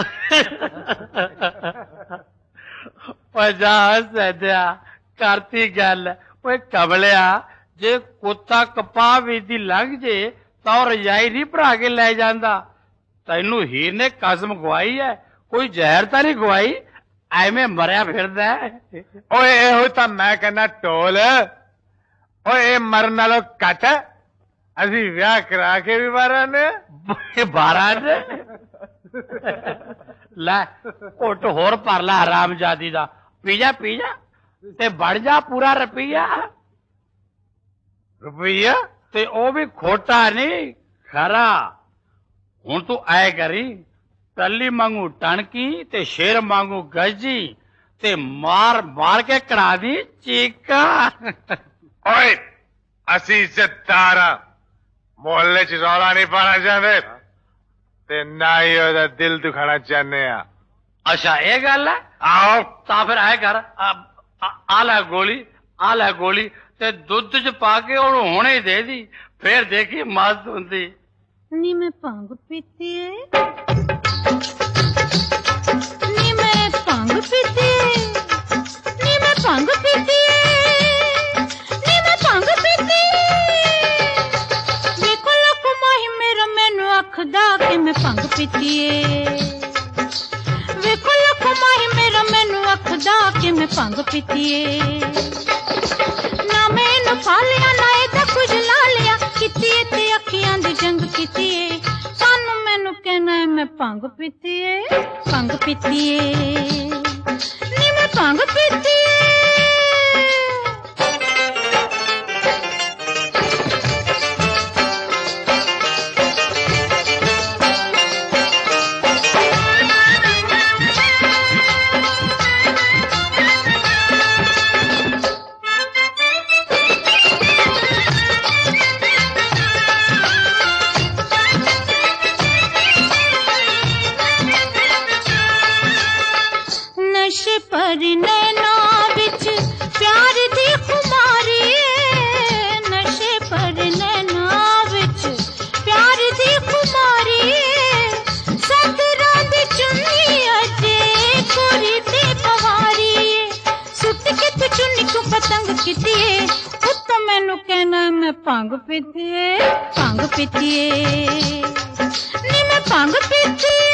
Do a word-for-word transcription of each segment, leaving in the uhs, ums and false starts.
जा सैद्या करती गल ओए कबलिया जे कुत्ता कपा दी लंघ जे तो रजाई नहीं भरा के लै जांदा। तैनू हीर ने कसम गवाई है, कोई जहर तो नहीं गवाई एवें मरिया फिरदा है। ओए एहो तां मैं कहना टोल ओए मरन नालों घट असी ब्याह करा के भी बारह ने बारह ने लै घुट होर भर लै हरामजादी दा पी जा पी जा ते बढ़ जा पूरा रपीया रुपया ते ओ भी खोटा नहीं खरा। हुण तू आए करी टल्ली मांगू टणकी ते शेर मांगू गजी ते मार मार के कड़ा दी चीका। ओए असी इज्जतदार मोहल्ले च रौला नहीं पाना चाहते ते ना ही ओदा दिल दुखाना चाहने आ। अच्छा ये गल है। आओ ता फिर आए कर आ, आ, आ लै गोली आ लै गोली ते दुध च पा के ओनू हुणे दे दी फिर देखी मस्त हुंदी। नी मैं भंग पीती है नी मैं भंग पीती है नी मैं भंग पीती है नी मैं भंग पीती है। देखो लोग माही मेरा मैनू आखदा कि मैं भंग पीती है। देखो लोग माही मेरा मैनू आखदा कि मैं भंग पीती है। ना मैनू पा लिया ना एदा कुछ ला लिया किती ते अखियां दी जंग किती है। सानू मैनू कहना है मैं भंग पीती है भंग पीती है नी मैं भंग पीती है। नशे पर नैना विच प्यार दी खुमारी है। नशे पर नैना विच प्यार दी खुमारी है। सदरा दी चुन्नी अजे कोरी ते पवारी है। सुत के तू चुन्नी को पतंग किती है उत्तो मैनू कहना मैं भंग पीती है भंग पीती है नी मैं भंग पीती है।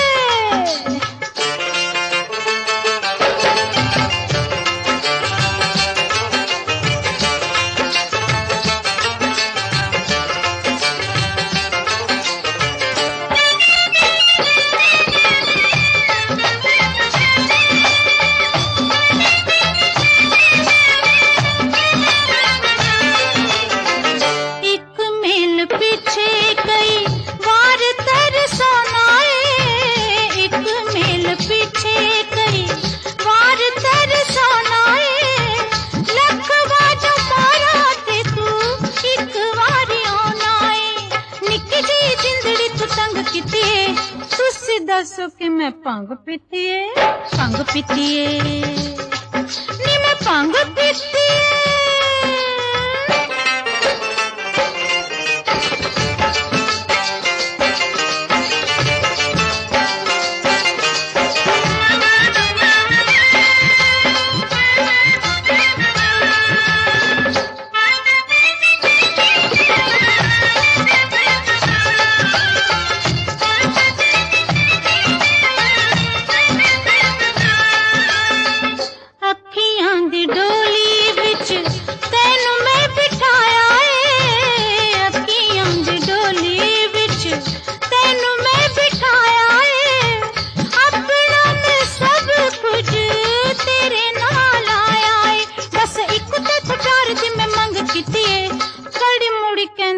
दसो कि मैं भंग पीती है भंग पीती है नी मैं भंग पीती है।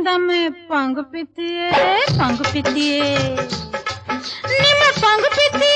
भंग पीती है भंग पीती है नी मैं भंग पीती